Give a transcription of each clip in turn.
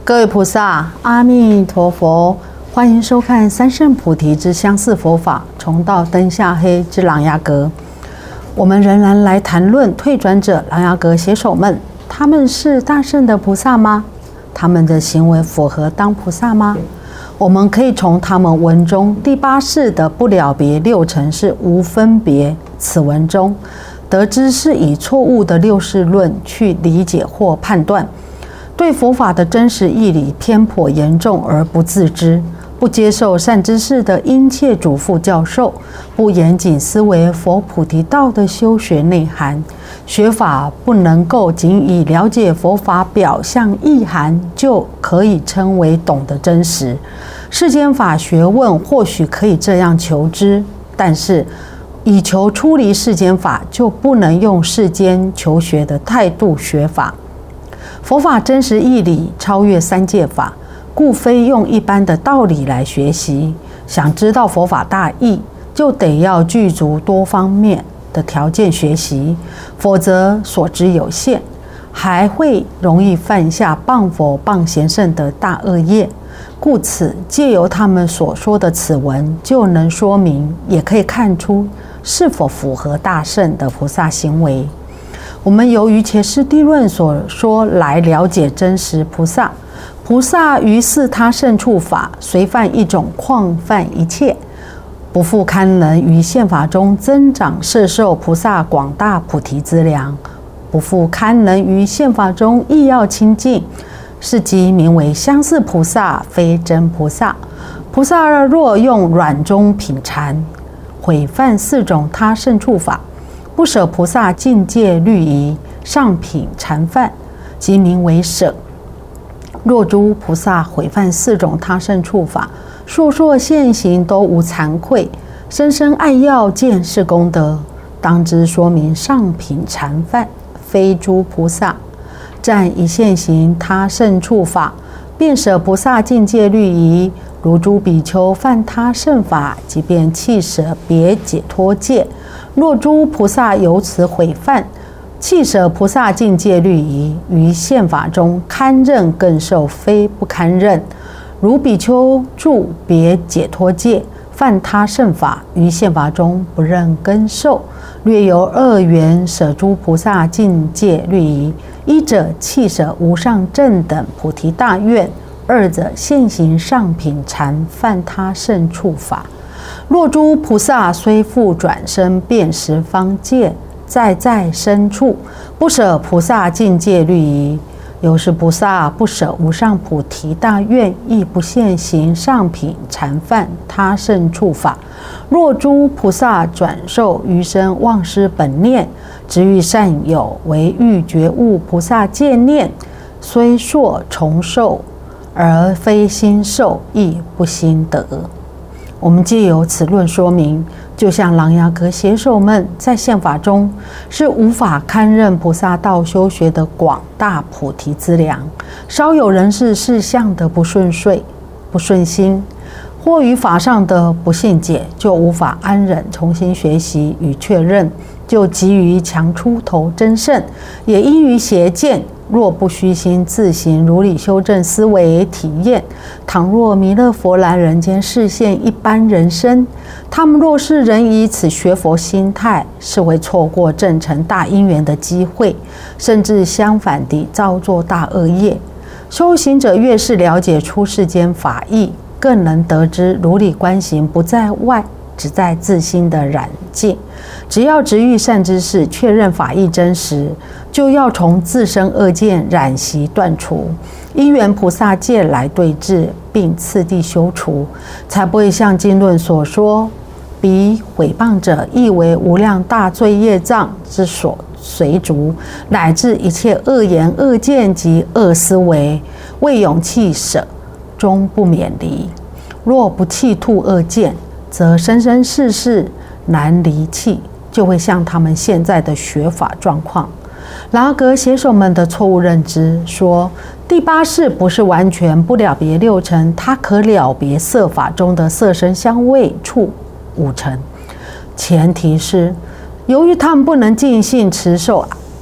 各位菩萨，阿弥陀佛，欢迎收看三圣菩提之相似佛法，重到灯下黑之琅琊阁。我们仍然来谈论退转者琅琊阁写手们，他们是大圣的菩萨吗？他们的行为符合当菩萨吗？我们可以从他们文中第八世的不了别六尘是无分别此文中得知，是以错误的六世论去理解或判断，对佛法的真实义理偏颇严重而不自知，不接受善知识的殷切嘱咐教授，不严谨思维佛菩提道的修学内涵，学法不能够仅以了解佛法表象意涵就可以称为懂得真实。世间法学问或许可以这样求知，但是以求出离世间法，就不能用世间求学的态度学法。佛法真实义理超越三界法，故非用一般的道理来学习。想知道佛法大义，就得要具足多方面的条件学习，否则所知有限，还会容易犯下谤佛谤贤圣的大恶业。故此，借由他们所说的此文，就能说明，也可以看出是否符合大圣的菩萨行为。我们由于切师地论所说来了解真实菩萨。菩萨于四他胜处法，随犯一种况犯一切，不复堪能于现法中增长摄受菩萨广大菩提资粮，不复堪能于现法中亦要清净，是即名为相似菩萨，非真菩萨。菩萨若用软中品禅，毁犯四种他胜处法，不舍菩萨境界律仪，上品禅犯，即名为舍。若诸菩萨毁犯四种他胜处法，烁烁现行都无惭愧，深深爱要见是功德，当知说明上品禅犯，非诸菩萨。占一现行他胜处法，便舍菩萨境界律仪，如诸比丘犯他胜法，即便弃舍别解脱戒。若诸菩萨由此毁犯，弃舍菩萨境界律仪，于现法中堪任更受，非不堪任。如比丘住别解脱戒，犯他胜法，于现法中不任更受，略由二缘舍诸菩萨境界律仪，一者弃舍无上正等菩提大愿，二者现行上品禅犯他胜处法。若诸菩萨虽复转生遍十方界，在深处不舍菩萨境界律仪，由是菩萨不舍无上菩提大愿，亦不现行上品禅犯他胜处法。若诸菩萨转受余生忘失本念，只欲善友为欲觉悟菩萨戒念，虽硕重受，而非心受，亦不心得。我们借由此论说明，就像琅琊阁写手们在现法中是无法堪任菩萨道修学的广大菩提资粮，稍有人事事项的不顺遂、不顺心，或于法上的不信解，就无法安忍重新学习与确认，就急于强出头争胜，也因于邪见。若不虚心自行如理修正思维体验，倘若弥勒佛来人间示现一般人生，他们若是仍以此学佛心态，是会错过正成大因缘的机会，甚至相反地造作大恶业。修行者越是了解出世间法义，更能得知如理观行不在外，只在自心的染净。只要直遇善知识，确认法义真实，就要从自身恶见染习断除，因缘菩萨戒来对治，并次第修除，才不会像经论所说，彼毁谤者亦为无量大罪业障之所随逐，乃至一切恶言恶见及恶思维，未勇气舍，终不免离。若不弃吐恶见，则生生世世难离弃，就会像他们现在的学法状况。琅琊阁写手们的错误认知说，第八世不是完全不了别六尘，它可了别色法中的色声香味触五尘，前提是由于他们不能尽兴持受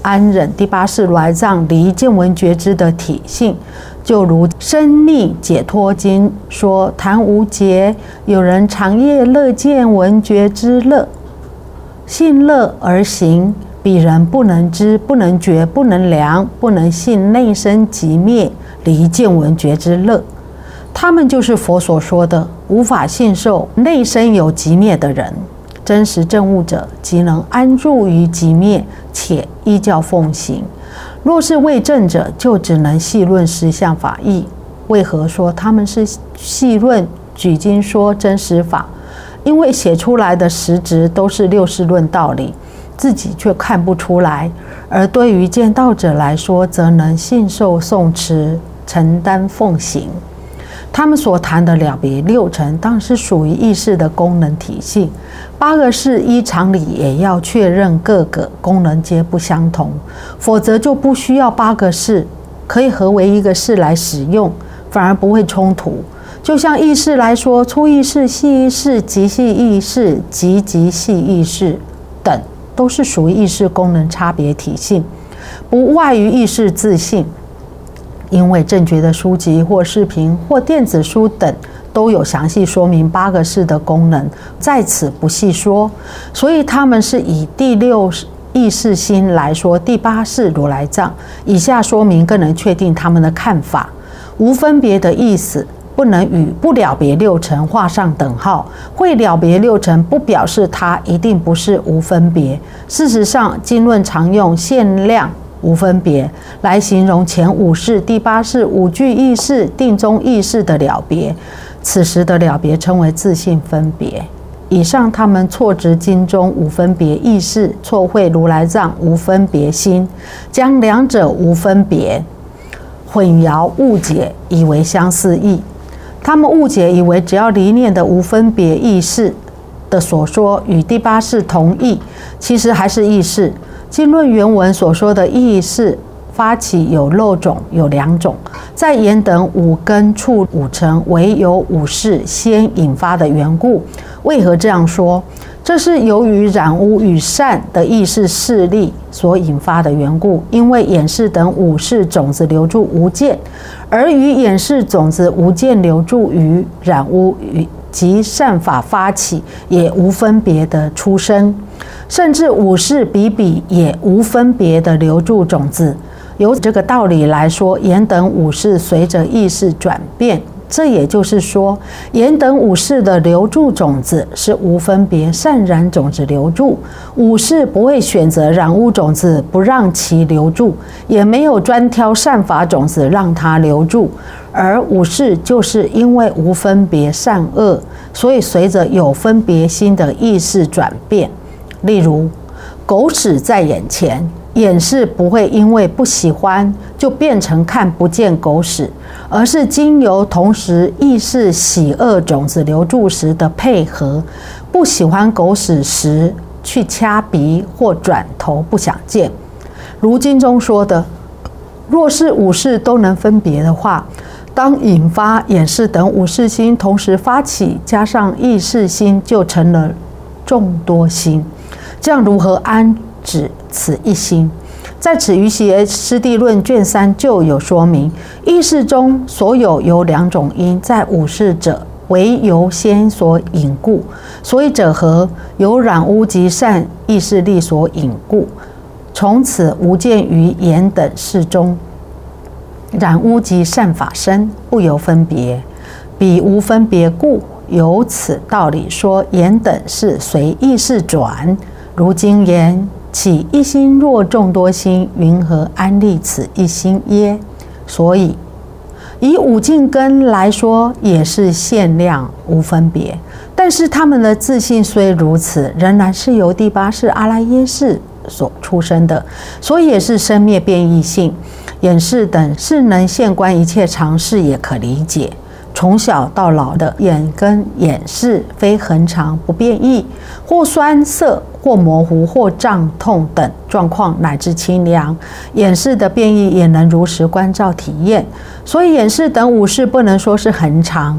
安忍。第八世如来藏离见闻觉知的体性，就如《生密解脱经》说：谈无劫，有人长夜乐见闻觉知乐，信乐而行，彼人不能知，不能觉，不能量，不能信内生即灭，离见闻觉知乐。他们就是佛所说的无法信受内生有即灭的人。真实证悟者，即能安住于即灭，且依教奉行。若是未证者，就只能细论实相法义。为何说他们是细论举经说真实法？因为写出来的实质都是六事论道理，自己却看不出来。而对于见道者来说，则能信受诵持，承担奉行。他们所谈的了别六尘，当然是属于意识的功能体系。八个识依常理也要确认各个功能皆不相同，否则就不需要八个识，可以合为一个识来使用，反而不会冲突。就像意识来说，粗意识、细意识、极细意识、极细意识等，都是属于意识功能差别体系，不外于意识自性。因为正觉的书籍或视频或电子书等都有详细说明八个识的功能，在此不细说。所以他们是以第六意识心来说第八识如来藏。以下说明更能确定他们的看法。无分别的意思，不能与不了别六尘画上等号。会了别六尘，不表示它一定不是无分别。事实上，经论常用限量无分别来形容前五识、第八识、五具意识、定中意识的了别。此时的了别称为自性分别。以上他们错执经中无分别意识，错会如来藏无分别心，将两者无分别混淆误解，以为相似义。他们误解以为只要离念的无分别意识的所说与第八识同义，其实还是意识。经论原文所说的意识发起有漏种，有两种。在言等五根触五尘唯有五识先引发的缘故。为何这样说？这是由于染污与善的意识势力所引发的缘故。因为眼识等五识种子留住无见，而于眼识种子无见留住于染污与及善法发起，也无分别的出生。甚至五识比比也无分别的留住种子。由这个道理来说，眼等五识随着意识转变，这也就是说，眼等五识的留住种子是无分别善染种子留住。五识不会选择染污种子不让其留住，也没有专挑善法种子让它留住。而五识就是因为无分别善恶，所以随着有分别心的意识转变。例如，狗屎在眼前，眼识不会因为不喜欢就变成看不见狗屎，而是经由同时意识喜恶种子留住时的配合，不喜欢狗屎时去掐鼻或转头不想见。如经中说的，若是五识都能分别的话，当引发眼识等五识心同时发起，加上意识心，就成了众多心。这样如何安止此一心？在此瑜伽师地论卷3就有说明，意识中所有两种因，在五识者为由先所引故，所以者何？由染污及善意识力所引故，从此无见于眼等识中。染污及善法身，不由分别，彼无分别故，由此道理说，眼等是随意识转。如经言：起一心若众多心，云何安立此一心耶？所以以五净根来说，也是限量无分别。但是他们的自信虽如此，仍然是由第八识阿赖耶识所出生的，所以也是生灭变异性。眼识等是能现观一切常识，也可理解。从小到老的眼跟眼识非恒常不变异，或酸涩，或模糊，或胀痛等状况，乃至清凉，眼识的变异也能如实观照体验。所以眼识等五识不能说是恒常，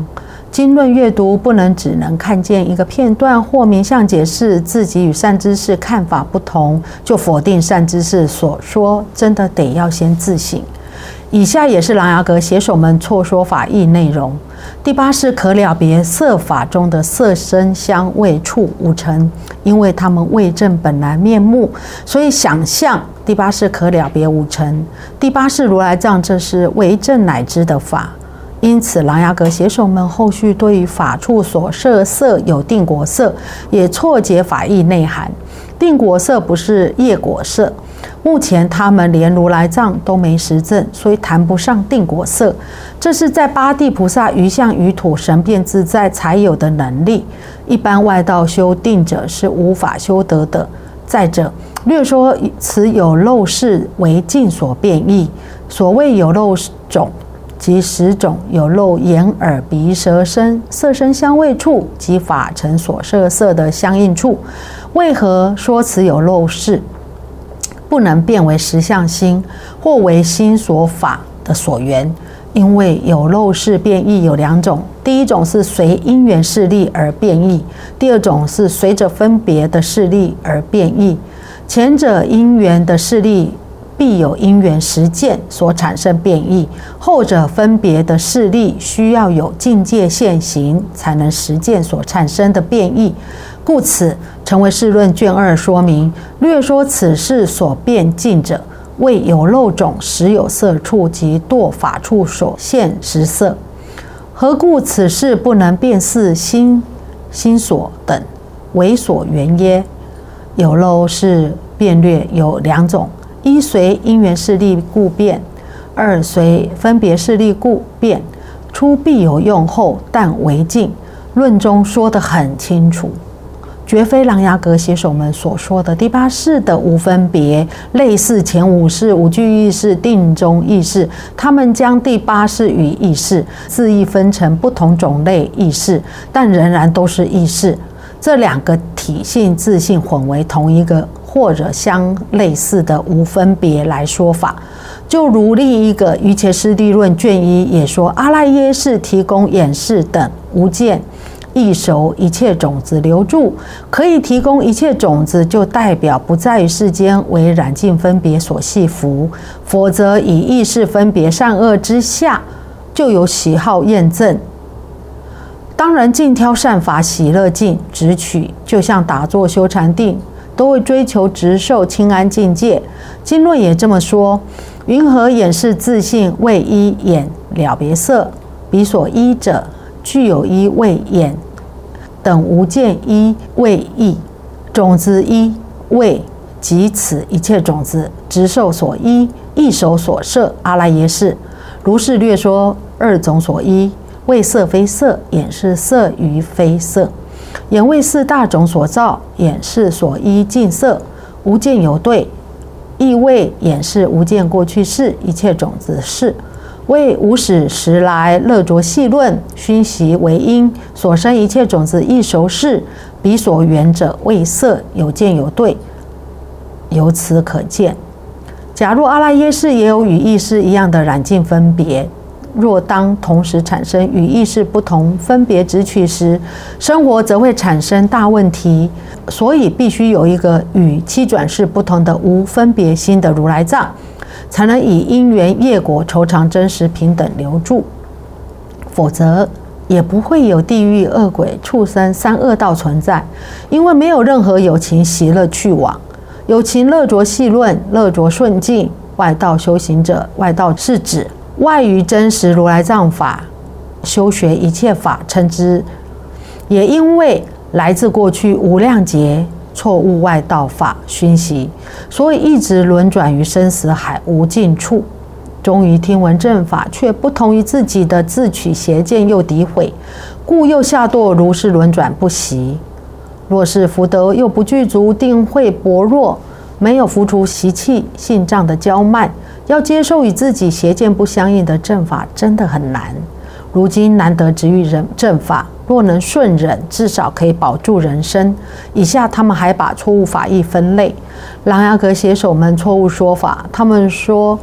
经论阅读不能只能看见一个片段或名相解释自己与善知识看法不同，就否定善知识所说，真的得要先自省。以下也是琅琊阁写手们错说法义内容。第八是可了别色法中的色声香味触五尘，因为他们未证本来面目，所以想象第八是可了别五尘。第八是如来藏，这是为证乃知的法。因此琅琊阁写手们后续对于法处所摄色有定果色，也错解法义内涵。定果色不是业果色，目前他们连如来藏都没实证，所以谈不上定果色。这是在八地菩萨于相于土神变自在才有的能力，一般外道修定者是无法修得的。再者，略说此有漏事为境所变异，所谓有漏种即10种有漏眼耳鼻舌身色声香味触及法尘所摄色的相应处。为何说此有漏事不能变为实相心，或为心所法的所缘？因为有漏事变异有2种，第一种是随因缘势力而变异，第二种是随着分别的势力而变异。前者因缘的势力必有因缘实践所产生变异，后者分别的势力需要有境界现行才能实践所产生的变异。故此成为释论卷2说明，略说此事所变境者，为有漏种实有色处及堕法处所现实色。何故此事不能辨识心所等为所缘耶？有漏是变略有2种，一随因缘势力故变，二随分别势力故变。初必有用，后但为境。论中说得很清楚，绝非琅琊阁写手们所说的第八识的无分别，类似前5识五具意识、定中意识，他们将第八识与意识恣意分成不同种类意识，但仍然都是意识。这2个体性自性混为同一个或者相类似的无分别来说法。就如另一个《瑜伽师地论》卷1也说，阿赖耶识提供眼识等无见易熟一切种子留住，可以提供一切种子，就代表不在于世间为染净分别所系缚，否则以意识分别善恶之下，就有喜好厌憎。当然尽挑善法喜乐境直取，就像打坐修禅定，都会追求直受清安境界。经论也这么说，云何眼识自性为依眼了别色，彼所依者具有依为眼等无见依为意，种子依为即此一切种子直受所依，意手所摄阿赖耶识。如是略说2种所依，为色非色，眼是色于非色。眼为4大种所造，眼是所依净色，无见有对。意为眼是无见过去式，一切种子是。为无始时来乐着细论，熏习为因，所生一切种子亦熟视，彼所缘者为色，有见有对。由此可见，假若阿赖耶识也有与意识一样的染净分别，若当同时产生与意识不同分别执取时，生活则会产生大问题。所以必须有一个与七转世不同的无分别心的如来藏，才能以因缘业果酬偿真实平等留住，否则也不会有地狱、恶鬼、畜生3恶道存在。因为没有任何有情喜乐去往，有情乐着细论，乐着顺境。外道修行者，外道是指外于真实如来藏法修学一切法称之，也因为来自过去无量劫错误外道法熏习，所以一直轮转于生死海无尽处，终于听闻正法，却不同于自己的自取邪见又诋毁，故又下堕如是轮转不息。若是福德又不具足，定慧薄弱，没有浮除习气性障的骄慢，要接受与自己邪见不相应的正法真的很难。如今难得值遇正法，若能顺忍，至少可以保住人生。以下他们还把错误法义分类。琅琊阁写手们错误说法，他们说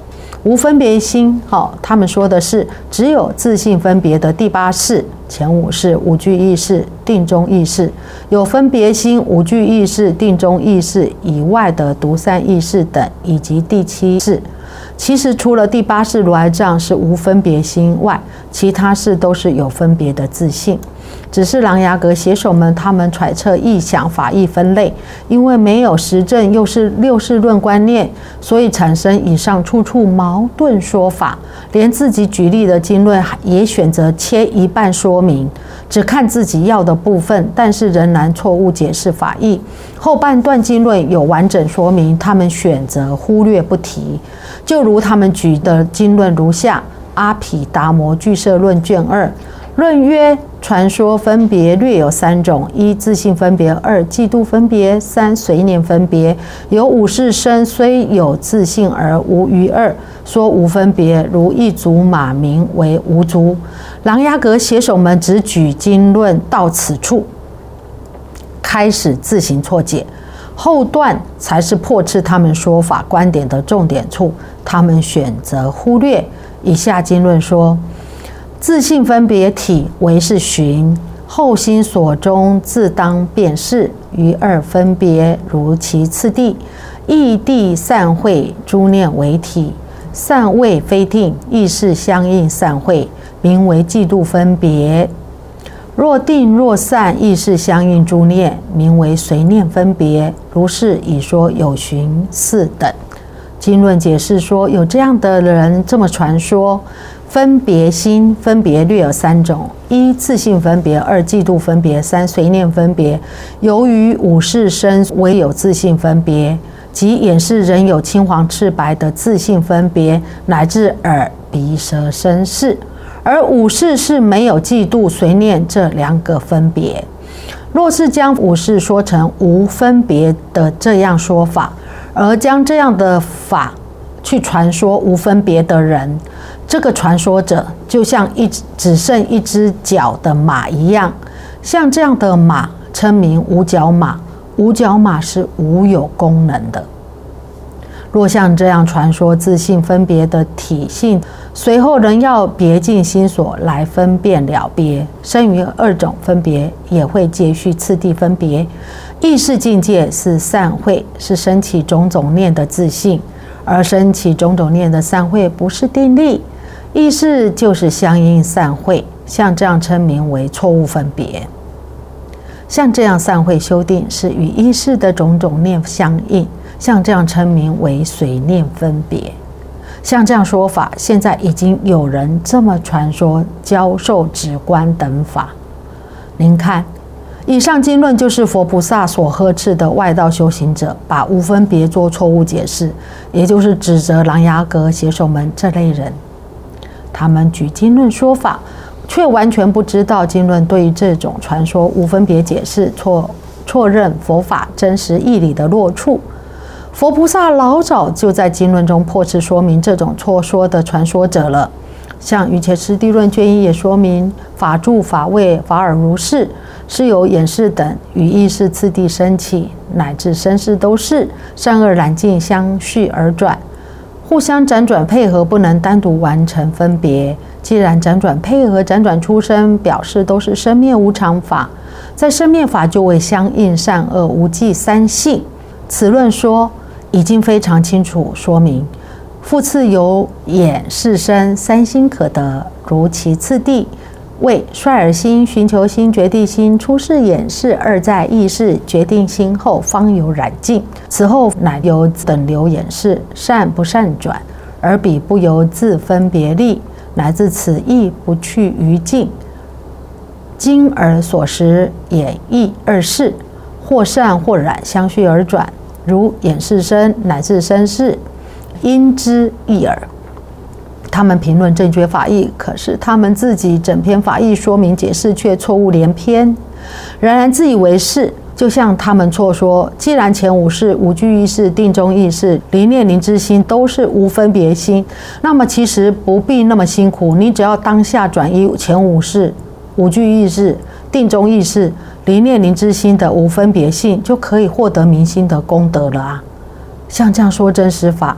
无分别心，他们说的是只有自性分别的第八识、前五识、五具意识、定中意识，有分别心、五具意识、定中意识以外的独善意识等，以及第七识。其实除了第八识如来藏是无分别心外，其他识都是有分别的自性。只是琅琊阁写手们他们揣测意想法义分类，因为没有实证又是六识论观念，所以产生以上处处矛盾说法。连自己举例的经论也选择切一半说明，只看自己要的部分，但是仍然错误解释法义。后半段经论有完整说明，他们选择忽略不提。就如他们举的经论如下：阿毗达摩俱舍论卷2论曰，传说分别略有3种：一、自性分别；二、嫉妒分别；三、随念分别。有五识身虽有自性而无余二，说无分别，如一足马名为无足。琅琊阁写手们只举经论到此处，开始自行错解，后段才是破斥他们说法观点的重点处，他们选择忽略。以下经论说，自性分别体为是寻，后心所中自当辨识，于二分别如其次第，异地散会诸念为体，散位非定，意识相应散会，名为嫉妒分别。若定若散，意识相应诸念，名为随念分别。如是已说有寻四等。经论解释说，有这样的人这么传说，分别心分别略有3种：一、自性分别；二、嫉妒分别；三、随念分别。由于五识身唯有自性分别，即眼识仍有青黄赤白的自性分别，乃至耳鼻舌身识，而五识是没有嫉妒随念这2个分别。若是将五识说成无分别的这样说法，而将这样的法去传说无分别的人，这个传说者就像只剩一只脚的马一样。像这样的马称名无脚马，无脚马是无有功能的。若像这样传说自性分别的体性，随后仍要别尽心所来分辨了别，生于2种分别，也会接续次第分别。意识境界是散会，是升起种种念的自性，而升起种种念的散会不是定力，意识就是相应散会，像这样称名为错误分别。像这样散会修订是与意识的种种念相应，像这样称名为随念分别。像这样说法，现在已经有人这么传说教授止观等法。您看，以上经论就是佛菩萨所呵斥的外道修行者把无分别做错误解释，也就是指责琅琊阁写手们这类人。他们举经论说法，却完全不知道经论对于这种传说无分别解释错认佛法真实义理的落处。佛菩萨老早就在经论中破斥说明这种错说的传说者了。像《瑜伽师地论》卷1也说明，法住、法位、法尔如是，是由眼识等与意识次第升起，乃至身识都是善恶染净相续而转，互相辗转配合，不能单独完成分别。既然辗转配合、辗转出生，表示都是生灭无常法，在生灭法就为相应善恶无记三性。此论说已经非常清楚说明，复次由眼识身三心可得，如其次第为率尔心、寻求心、决定心，初是眼识，二在意识，决定心后方有染净，此后乃由等流眼识，善不善转，而彼不由自分别力，乃至此意不去于境，今而所识眼意二识，或善或染相续而转，如眼识身乃至身识，因之异耳。他们评论正觉法义，可是他们自己整篇法义说明解释却错误连篇，仍然自以为是。就像他们错说，既然前五识、五具意识、定中意识、离念灵知心都是无分别心，那么其实不必那么辛苦，你只要当下转移前五识、五具意识、定中意识、离念灵知心的无分别性，就可以获得明心的功德了啊！像这样说真实法，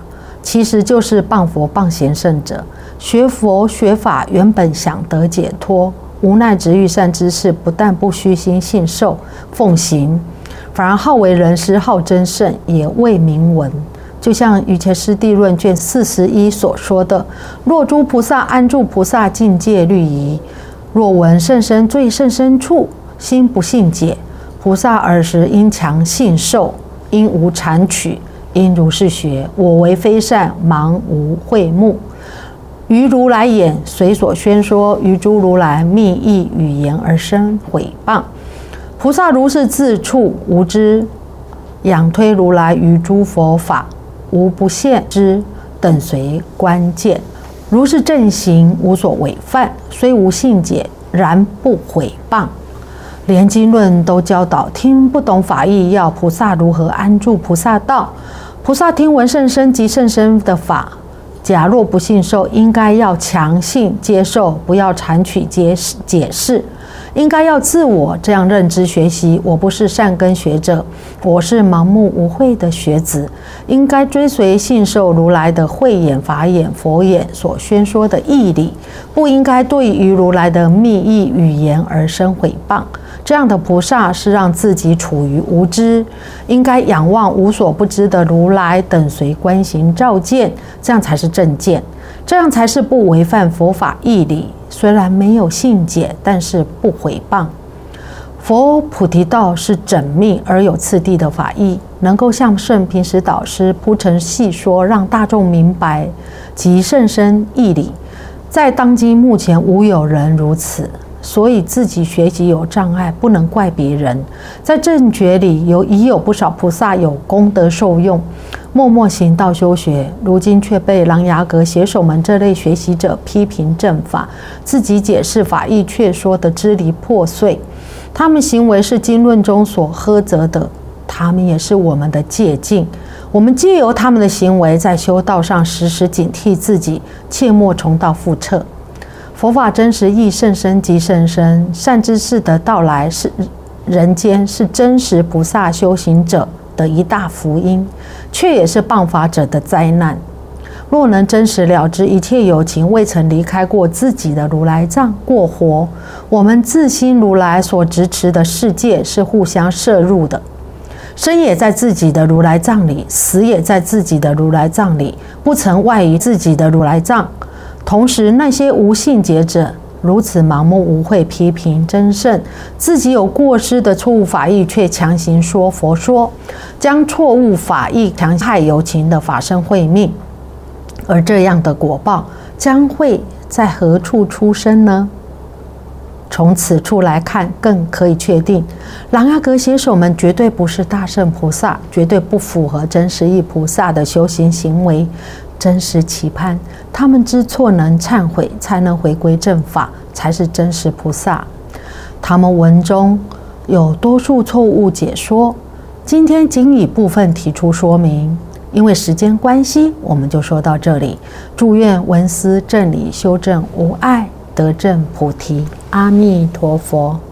其实就是谤佛谤贤圣者。学佛学法原本想得解脱，无奈执欲善知识，不但不虚心信受奉行，反而好为人师，好争胜，也为名闻。就像《瑜伽师地论》卷41所说的：若诸菩萨安住菩萨境界律仪，若闻甚深最甚深处，心不信解，菩萨尔时应强信受，应无谄取，应如是学。我为非善，盲无慧目。于如来眼，随所宣说，于诸如来密意语言而生毁谤。菩萨如是自处无知，仰推如来于诸佛法，无不现之，等随关键。如是正行，无所违犯，虽无信解，然不毁谤。连经论都教导，听不懂法义，要菩萨如何安住菩萨道？菩萨听闻甚深及甚深的法，假若不信受，应该要强信接受，不要谄取解释，应该要自我这样认知学习。我不是善根学者，我是盲目无慧的学子，应该追随信受如来的慧眼、法眼、佛眼所宣说的义理，不应该对于如来的密意语言而生毁谤。这样的菩萨是让自己处于无知，应该仰望无所不知的如来，等随观行照见，这样才是正见，这样才是不违反佛法义理。虽然没有信解，但是不毁谤。佛菩提道是缜密而有次第的法义，能够像圣平时导师铺陈细说，让大众明白及甚深义理。在当今目前无有人如此，所以自己学习有障碍，不能怪别人。在正觉里已有不少菩萨有功德受用，默默行道修学，如今却被琅琊阁写手们这类学习者批评正法，自己解释法义却说得支离破碎。他们行为是经论中所呵责的，他们也是我们的借镜。我们藉由他们的行为，在修道上时时警惕自己，切莫重蹈覆辙。佛法真实义甚深极甚深，善知识的到来是人间，是真实菩萨修行者的一大福音，却也是谤法者的灾难。若能真实了知一切有情未曾离开过自己的如来藏过活，我们自心如来所执持的世界是互相摄入的，生也在自己的如来藏里，死也在自己的如来藏里，不曾外于自己的如来藏。同时，那些无信解者如此盲目无慧，批评争胜，自己有过失的错误法义，却强行说佛说，将错误法义强害有情的法身慧命。而这样的果报将会在何处出生呢？从此处来看，更可以确定，琅琊阁写手们绝对不是大圣菩萨，绝对不符合真实义菩萨的修行行为。真实期盼他们知错能忏悔，才能回归正法，才是真实菩萨。他们文中有多数错误解说，今天仅以部分提出说明。因为时间关系，我们就说到这里。祝愿闻思正理，修正无碍，得证菩提。阿弥陀佛。